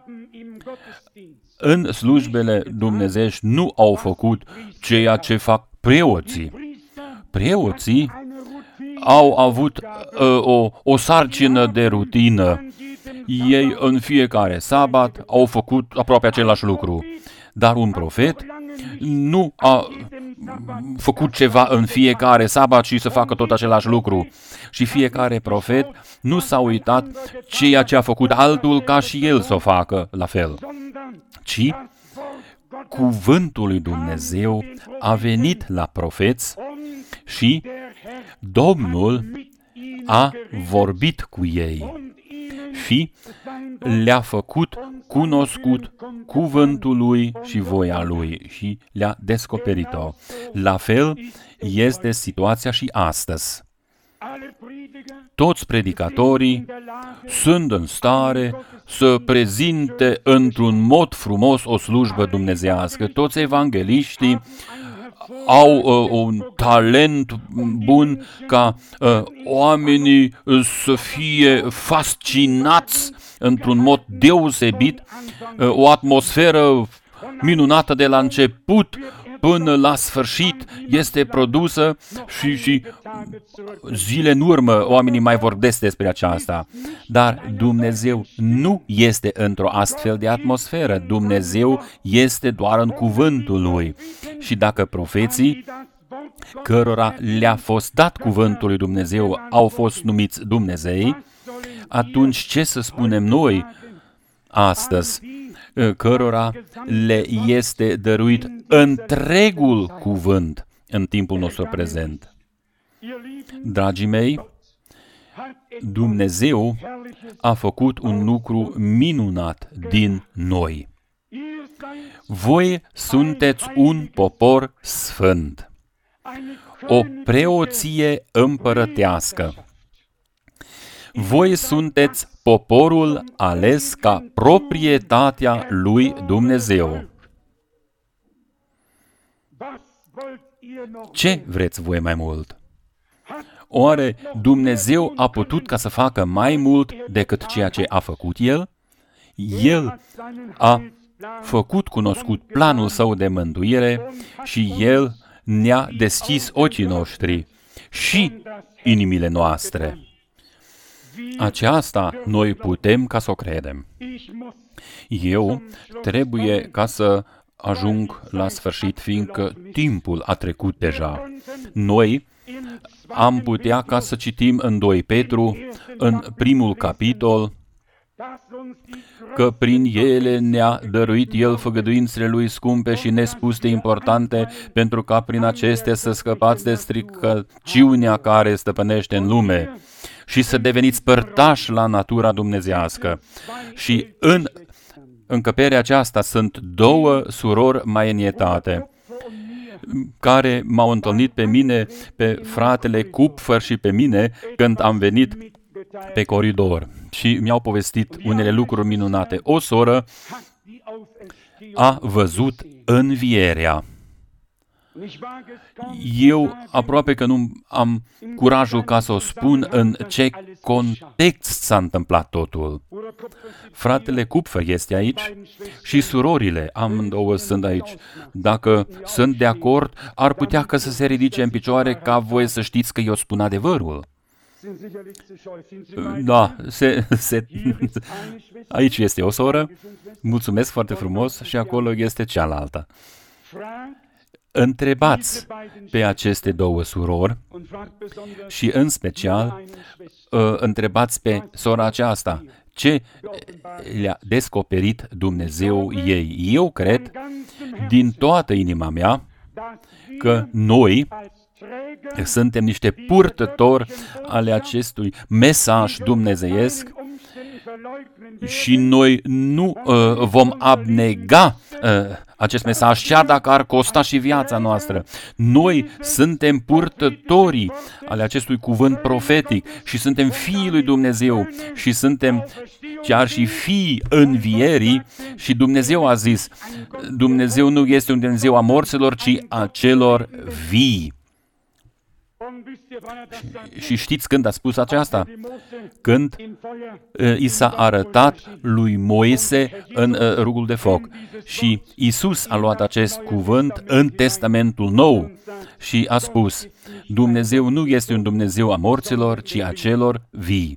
în slujbele dumnezeiești nu au făcut ceea ce fac preoții. Preoții au avut uh, o, o sarcină de rutină. Ei în fiecare sabat au făcut aproape același lucru. Dar un profet nu a făcut ceva în fiecare sabat și să facă tot același lucru. Și fiecare profet nu s-a uitat ceea ce a făcut altul ca și el să o facă la fel, ci cuvântul lui Dumnezeu a venit la profeți și Domnul a vorbit cu ei și le-a făcut cunoscut cuvântul lui și voia lui și le-a descoperit-o. La fel este situația și astăzi. Toți predicatorii sunt în stare să prezinte într-un mod frumos o slujbă dumnezeiască. Toți evangeliștii au uh, un talent bun ca uh, oamenii să fie fascinați într-un mod deosebit, uh, o atmosferă minunată de la început până la sfârșit este produsă și, și zile în urmă oamenii mai vorbesc despre aceasta. Dar Dumnezeu nu este într-o astfel de atmosferă. Dumnezeu este doar în cuvântul Lui. Și dacă profeții cărora le-a fost dat cuvântul lui Dumnezeu au fost numiți Dumnezei, atunci ce să spunem noi astăzi, cărora le este dăruit întregul cuvânt în timpul nostru prezent? Dragii mei, Dumnezeu a făcut un lucru minunat din noi. Voi sunteți un popor sfânt, o preoție împărătească. Voi sunteți poporul ales ca proprietatea lui Dumnezeu. Ce vreți voi mai mult? Oare Dumnezeu a putut ca să facă mai mult decât ceea ce a făcut El? El a făcut cunoscut planul său de mântuire și El ne-a deschis ochii noștri și inimile noastre. Aceasta noi putem ca să o credem. Eu trebuie ca să ajung la sfârșit, fiindcă timpul a trecut deja. Noi am putea ca să citim în doi Petru, în primul capitol, că prin ele ne-a dăruit El făgăduințele Lui scumpe și nespus de importante, pentru ca prin acestea să scăpați de stricăciunea care stăpânește în lume și să deveniți părtași la natura dumnezeiască. Și în încăperea aceasta sunt două surori mai înietate, care m-au întâlnit pe mine, pe fratele Kupfer și pe mine, când am venit pe coridor și mi-au povestit unele lucruri minunate. O soră a văzut învierea. Eu aproape că nu am curajul ca să o spun în ce context s-a întâmplat totul. Fratele Kupfer este aici și surorile, amândouă sunt aici. Dacă sunt de acord, ar putea că să se ridice în picioare ca voi să știți că eu spun adevărul. Da, se, se, aici este o soră, mulțumesc foarte frumos, și acolo este cealaltă. Întrebați pe aceste două surori și în special întrebați pe sora aceasta ce le-a descoperit Dumnezeu ei. Eu cred din toată inima mea că noi suntem niște purtători ale acestui mesaj dumnezeiesc și noi nu uh, vom abnega uh, acest mesaj, chiar dacă ar costa și viața noastră. Noi suntem purtătorii ale acestui cuvânt profetic și suntem fiii lui Dumnezeu și suntem chiar și fiii învierii și Dumnezeu a zis, Dumnezeu nu este un Dumnezeu a morților, ci a celor vii. Și știți când a spus aceasta? Când uh, i s-a arătat lui Moise în uh, rugul de foc. Și Iisus a luat acest cuvânt în Testamentul Nou și a spus, Dumnezeu nu este un Dumnezeu a morților, ci a celor vii.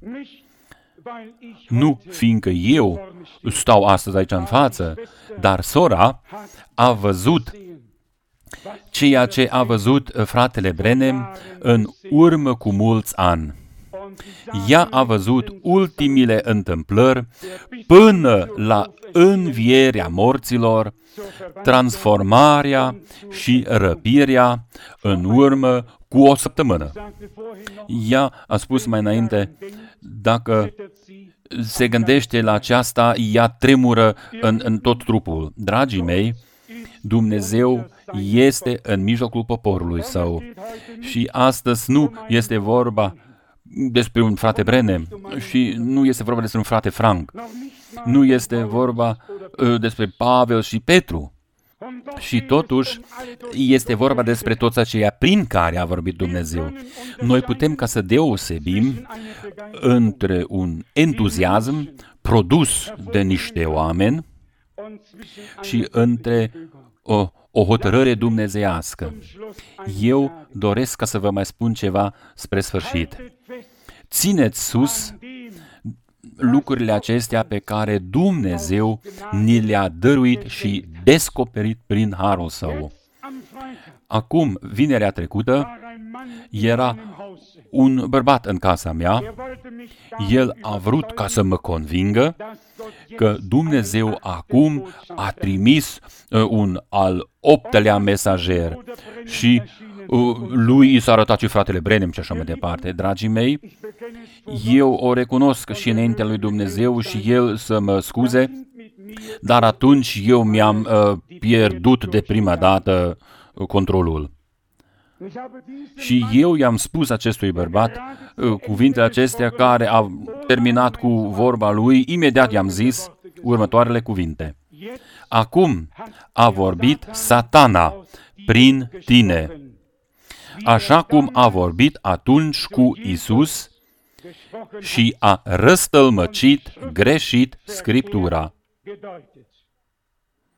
Nu fiindcă eu stau astăzi aici în față, dar sora a văzut ceea ce a văzut fratele Branham în urmă cu mulți ani. Ea a văzut ultimile întâmplări până la învierea morților, transformarea și răpirea în urmă cu o săptămână. Ea a spus mai înainte, dacă se gândește la aceasta, ea tremură în, în tot trupul. Dragii mei, Dumnezeu este în mijlocul poporului său și astăzi nu este vorba despre un frate Branham și nu este vorba despre un frate Frank, nu este vorba uh, despre Pavel și Petru și totuși este vorba despre toți aceia prin care a vorbit Dumnezeu. Noi putem ca să deosebim între un entuziasm produs de niște oameni și între o, o hotărâre dumnezeiască. Eu doresc ca să vă mai spun ceva spre sfârșit. Țineți sus lucrurile acestea pe care Dumnezeu ni le-a dăruit și descoperit prin harul său. Acum, vinerea trecută, era un bărbat în casa mea. El a vrut ca să mă convingă că Dumnezeu acum a trimis uh, un al optelea mesager și uh, lui i s-a arătat și fratele Branham și așa mai departe. Dragii mei, eu o recunosc și înaintea lui Dumnezeu și El să mă scuze, dar atunci eu mi-am uh, pierdut de prima dată uh, controlul. Și eu i-am spus acestui bărbat uh, cuvintele acestea care a terminat cu vorba lui, imediat i-am zis următoarele cuvinte. Acum a vorbit Satana prin tine, așa cum a vorbit atunci cu Isus și a răstălmăcit greșit Scriptura.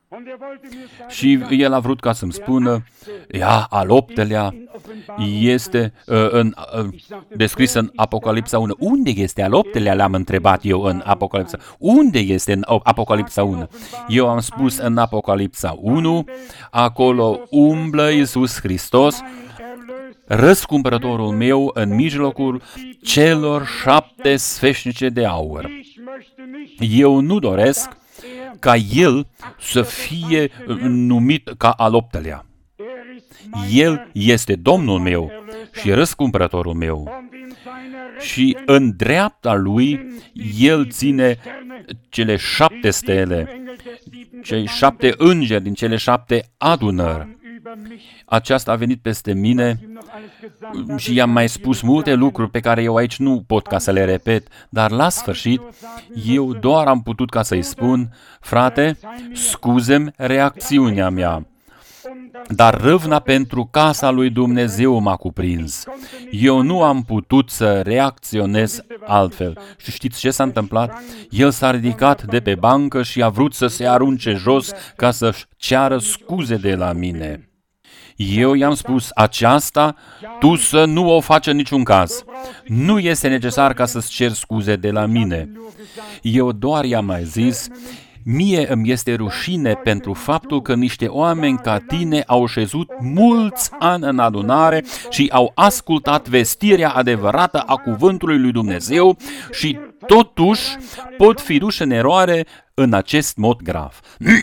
Și el a vrut ca să-mi spună, ea, al optelea, este uh, în, uh, descris în Apocalipsa unu. Unde este al optelea? Le-am întrebat eu în Apocalipsa. Unde este în Apocalipsa unu? Eu am spus în Apocalipsa unu, acolo umblă Iisus Hristos, răscumpărătorul meu, în mijlocul celor șapte sfeșnice de aur. Eu nu doresc ca el să fie numit ca al optelea. El este Domnul meu și răscumpărătorul meu. Și în dreapta lui, el ține cele șapte stele, cei șapte îngeri din cele șapte adunări. Aceasta a venit peste mine și i-am mai spus multe lucruri pe care eu aici nu pot ca să le repet, dar la sfârșit eu doar am putut ca să-i spun, frate, scuze-mi reacțiunea mea, dar râvna pentru casa lui Dumnezeu m-a cuprins. Eu nu am putut să reacționez altfel. Și știți ce s-a întâmplat? El s-a ridicat de pe bancă și a vrut să se arunce jos ca să-și ceară scuze de la mine. Eu i-am spus, aceasta tu să nu o faci în niciun caz. Nu este necesar ca să-ți cer scuze de la mine. Eu doar i-am mai zis, mie îmi este rușine pentru faptul că niște oameni ca tine au șezut mulți ani în adunare și au ascultat vestirea adevărată a cuvântului lui Dumnezeu și totuși pot fi duși în eroare în acest mod grav.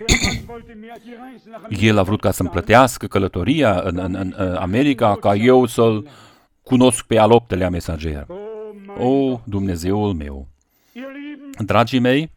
El a vrut ca să-mi plătească călătoria în, în, în America, ca eu să-l cunosc pe al optelea mesager. O, Dumnezeul meu! Dragii mei,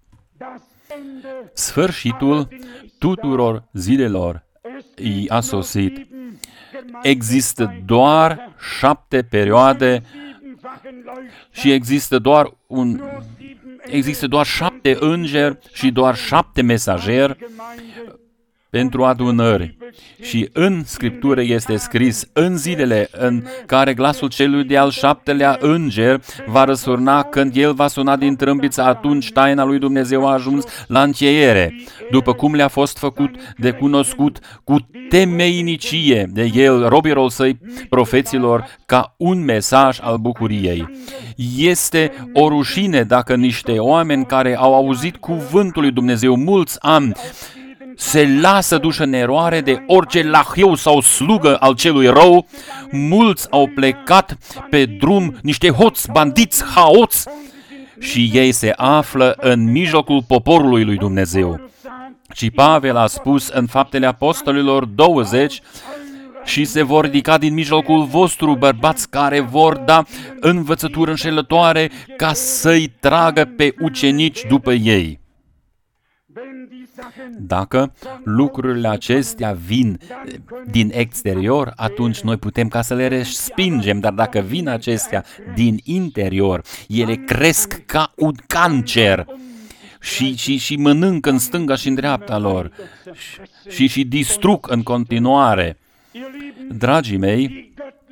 sfârșitul tuturor zilelor i-a sosit. Există doar șapte perioade și există doar un există doar șapte îngeri și doar șapte mesageri pentru adunări. Și în Scriptură este scris, în zilele în care glasul celui de-al șaptelea înger va răsurna, când el va suna din trâmbiță, atunci taina lui Dumnezeu a ajuns la încheiere, după cum le-a fost făcut de cunoscut cu temeinicie de el, robilor săi, profeților, ca un mesaj al bucuriei. Este o rușine dacă niște oameni care au auzit cuvântul lui Dumnezeu mulți ani se lasă duși în eroare de orice lahiu sau slugă al celui rău. Mulți au plecat pe drum, niște hoți, bandiți, haoți, și ei se află în mijlocul poporului lui Dumnezeu. Și Pavel a spus în Faptele Apostolilor douăzeci, și se vor ridica din mijlocul vostru bărbați care vor da învățături înșelătoare ca să-i tragă pe ucenici după ei. Dacă lucrurile acestea vin din exterior, atunci noi putem ca să le respingem, dar dacă vin acestea din interior, ele cresc ca un cancer și, și, și mănâncă în stânga și în dreapta lor și, și distrug în continuare. Dragii mei,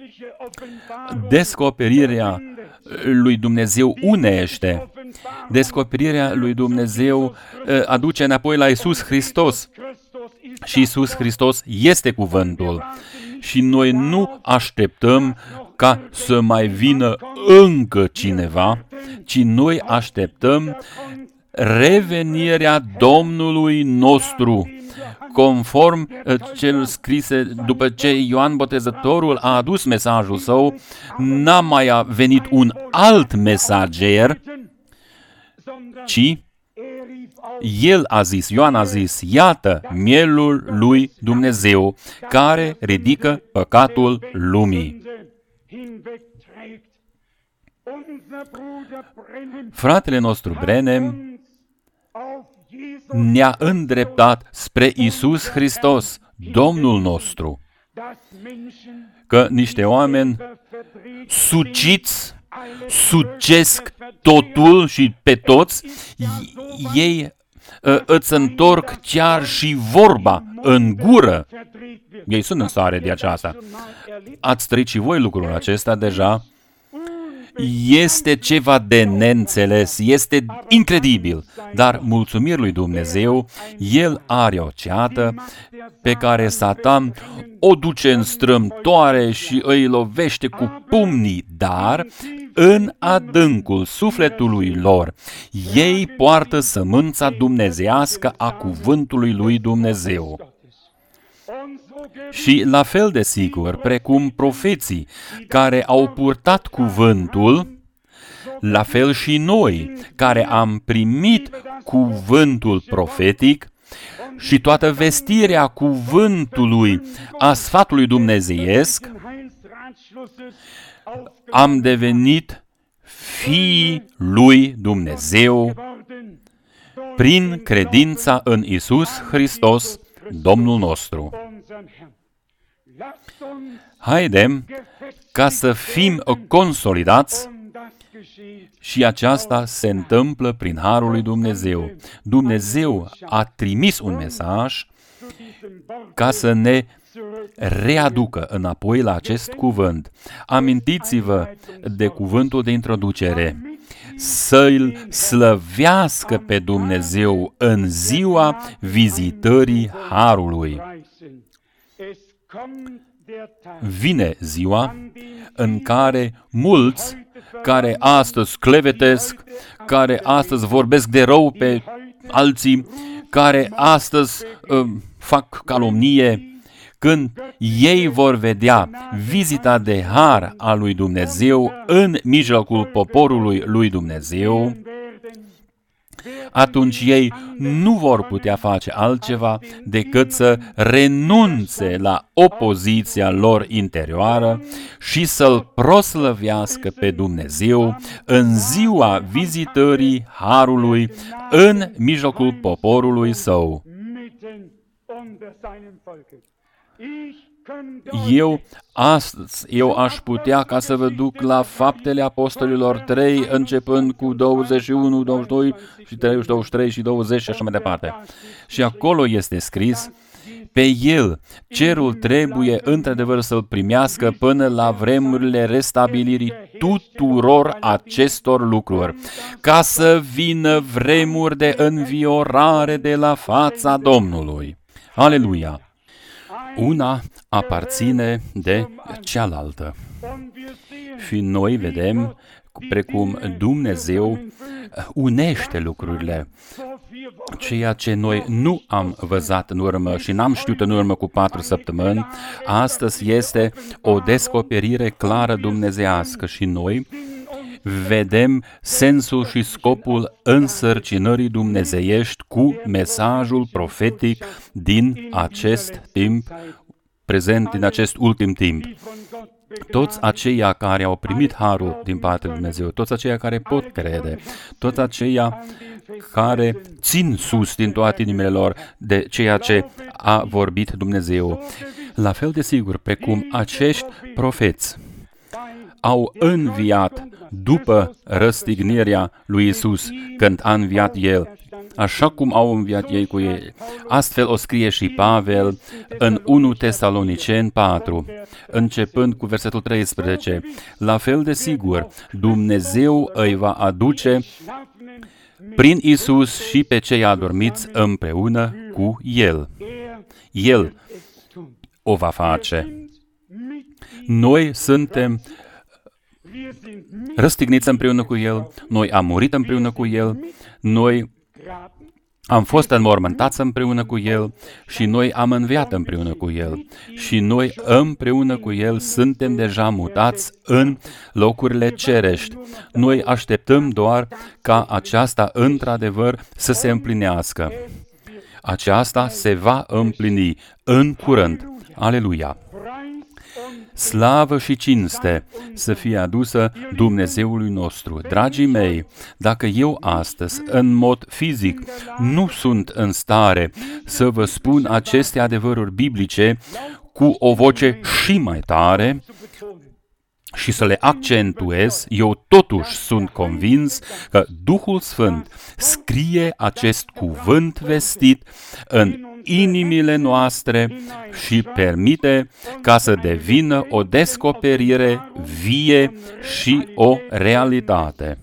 descoperirea lui Dumnezeu unește. Descoperirea lui Dumnezeu aduce înapoi la Iisus Hristos. Și Iisus Hristos este cuvântul. Și noi nu așteptăm ca să mai vină încă cineva, ci noi așteptăm revenirea Domnului nostru, conform celor scrise după ce Ioan Botezătorul a adus mesajul său. N-a mai venit un alt mesager, ci el a zis, Ioan a zis, iată mielul lui Dumnezeu care ridică păcatul lumii. Fratele nostru Brenem ne-a îndreptat spre Iisus Hristos, Domnul nostru, că niște oameni suciți, sucesc totul și pe toți, ei uh, îți întorc chiar și vorba în gură. Ei sunt în stare de aceasta. Ați trăit și voi lucrul acesta deja. este ceva de neînțeles, este incredibil, dar mulțumiri lui Dumnezeu, El are o ceată pe care Satan o duce în strâmtoare și îi lovește cu pumnii, dar în adâncul sufletului lor, ei poartă sămânța dumnezeiască a cuvântului lui Dumnezeu. Și la fel de sigur, precum profeții care au purtat cuvântul, la fel și noi, care am primit cuvântul profetic și toată vestirea cuvântului a sfatului dumnezeiesc, am devenit fiii lui Dumnezeu prin credința în Iisus Hristos, Domnul nostru. Haidem ca să fim consolidați și aceasta se întâmplă prin harul lui Dumnezeu. Dumnezeu a trimis un mesaj ca să ne readucă înapoi la acest cuvânt. Amintiți-vă de cuvântul de introducere. Să-L slăvească pe Dumnezeu în ziua vizitării harului. Vine ziua în care mulți care astăzi clevetesc, care astăzi vorbesc de rău pe alții, care astăzi uh, fac calomnie, când ei vor vedea vizita de har a lui Dumnezeu în mijlocul poporului lui Dumnezeu, atunci ei nu vor putea face altceva decât să renunțe la opoziția lor interioară și să-L proslăvească pe Dumnezeu în ziua vizitării harului în mijlocul poporului său. Eu astăzi, eu aș putea ca să vă duc la Faptele Apostolilor trei, începând cu douăzeci și unu, douăzeci și doi, și douăzeci și trei și douăzeci și așa mai departe. Și acolo este scris, pe El cerul trebuie într-adevăr să-L primească până la vremurile restabilirii tuturor acestor lucruri, ca să vină vremuri de înviorare de la fața Domnului. Aleluia! Una aparține de cealaltă. Și noi vedem precum Dumnezeu unește lucrurile. Ceea ce noi nu am văzut în urmă și n-am știut în urmă cu patru săptămâni, astăzi este o descoperire clară dumnezeiască și noi vedem sensul și scopul însărcinării dumnezeiești cu mesajul profetic din acest timp prezent, din acest ultim timp. Toți aceia care au primit harul din partea lui Dumnezeu, toți aceia care pot crede, toți aceia care țin sus din toate inimile lor de ceea ce a vorbit Dumnezeu. La fel de sigur, precum acești profeți au înviat după răstignirea lui Iisus, când a înviat El, așa cum au înviat ei cu ei. Astfel o scrie și Pavel în unu Tesaloniceni patru, începând cu versetul treisprezece. La fel de sigur, Dumnezeu îi va aduce prin Iisus și pe cei adormiți împreună cu El. El o va face. Noi suntem răstigniți împreună cu El, noi am murit împreună cu El, noi am fost înmormântați împreună cu El și noi am înviat împreună cu El. Și noi împreună cu El suntem deja mutați în locurile cerești. Noi așteptăm doar ca aceasta într-adevăr să se împlinească. Aceasta se va împlini în curând. Aleluia! Slavă și cinste să fie adusă Dumnezeului nostru. Dragii mei, dacă eu astăzi, în mod fizic, nu sunt în stare să vă spun aceste adevăruri biblice cu o voce și mai tare, și să le accentuez, eu totuși sunt convins că Duhul Sfânt scrie acest cuvânt vestit în inimile noastre și permite ca să devină o descoperire vie și o realitate.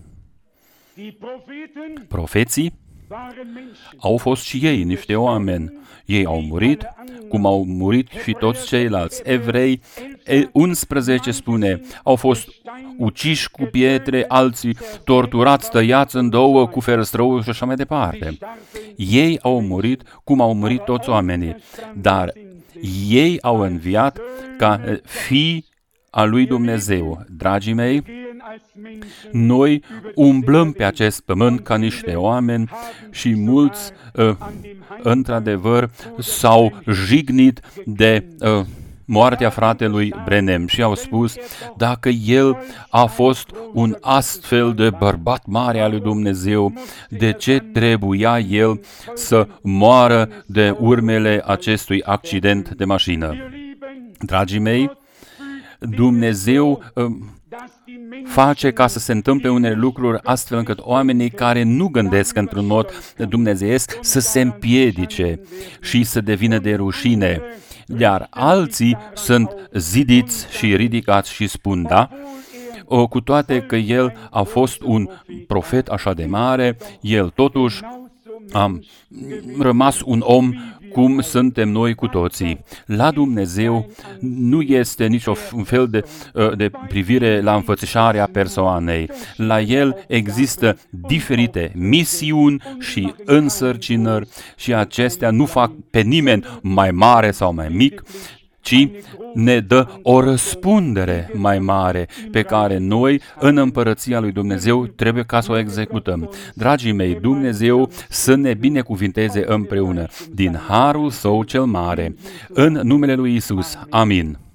Profeții au fost și ei niște oameni. Ei au murit, cum au murit și toți ceilalți. Evrei unsprezece spune, au fost uciși cu pietre, alții torturați, tăiați în două cu ferăstrăul și așa mai departe. Ei au murit cum au murit toți oamenii, dar ei au înviat ca fii a lui Dumnezeu. Dragii mei, noi umblăm pe acest pământ ca niște oameni și mulți, uh, într-adevăr, s-au jignit de uh, moartea fratelui Branham și au spus, dacă el a fost un astfel de bărbat mare al lui Dumnezeu, de ce trebuia el să moară de urmele acestui accident de mașină? Dragii mei, Dumnezeu uh, face ca să se întâmple unele lucruri astfel încât oamenii care nu gândesc într-un mod dumnezeiesc să se împiedice și să devină de rușine. Iar alții sunt zidiți și ridicați și spun da, cu toate că el a fost un profet așa de mare, el totuși a rămas un om cum suntem noi cu toții. La Dumnezeu nu este niciun fel de, de privire la înfățișarea persoanei. La El există diferite misiuni și însărcinări și acestea nu fac pe nimeni mai mare sau mai mic, ci ne dă o răspundere mai mare pe care noi, în împărăția lui Dumnezeu, trebuie ca să o executăm. Dragii mei, Dumnezeu să ne binecuvinteze împreună din harul Său cel mare. În numele lui Isus. Amin.